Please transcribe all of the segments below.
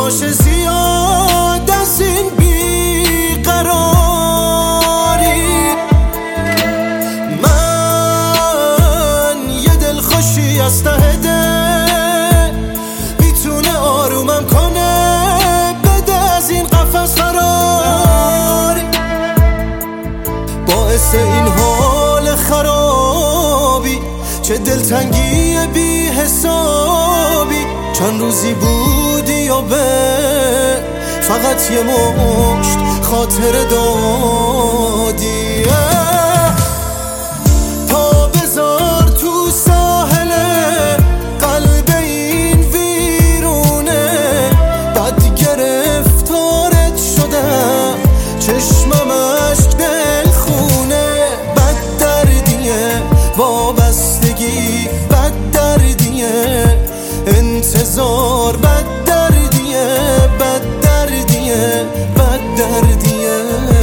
باشه زیاد از این بیقراری. من یه دلخوشی از ته دل میتونه آرومم کنه، بده از این قفس فراری. باعث این حال خرابی چه دلتنگی بی حسابی. چند روزی بودی و به فقط یه مشت خاطره دادی. پا بذار تو ساحل قلب این ویرونه، بد گرفتارت شدم چشمم اشک دل خونه. بد دردیه وابستگی، بد دردیه انتظار، بد دردیه، بد دردیه، بد دردیه.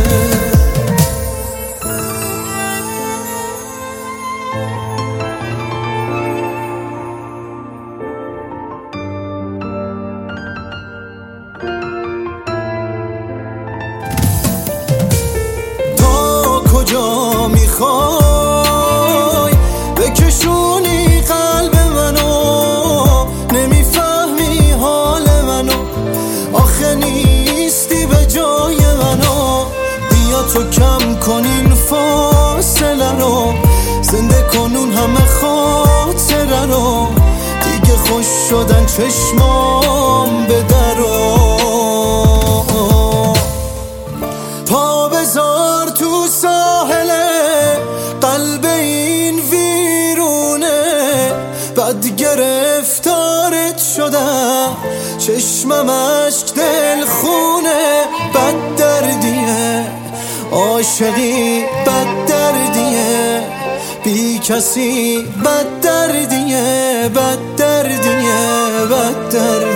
تا کجا میخوای بکشونی قلب منو، نمیفهمی حال منو، آخه نیستی به جای منو. بیا تو کم کن این فاصله رو، زنده کنون همه خاطره رو. دیگه خوش شدن چشمام به درو. پا بذار تو ساحل قلب این ویرونه، بد گرفتارت شدم چشمم اشک دل خونه. بد دردیه عاشقی، بد دردیه بی کسی، بد دردیه، بد دردیه، بد دردیه.